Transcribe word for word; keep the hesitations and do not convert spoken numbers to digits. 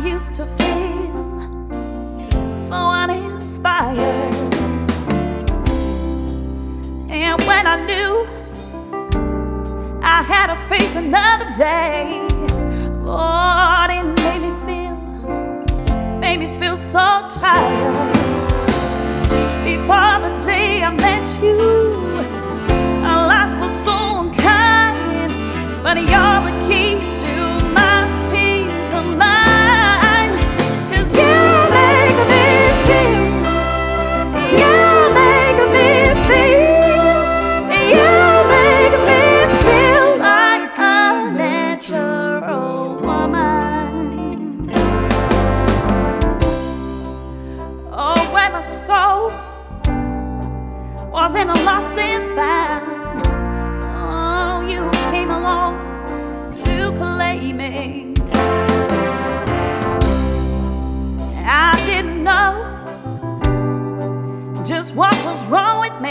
used to feel so uninspired. And when I knew I had to face another day, Lord, it made me feel, made me feel so tired. Before the day I met you, our life was so unkind, but you're the key to my peace of mind. 'Cause you make me feel, you make me feel, you make me feel like a natural woman. Oh, when my soul was in a lost and found, oh, you came along to claim me. I didn't know just what was wrong with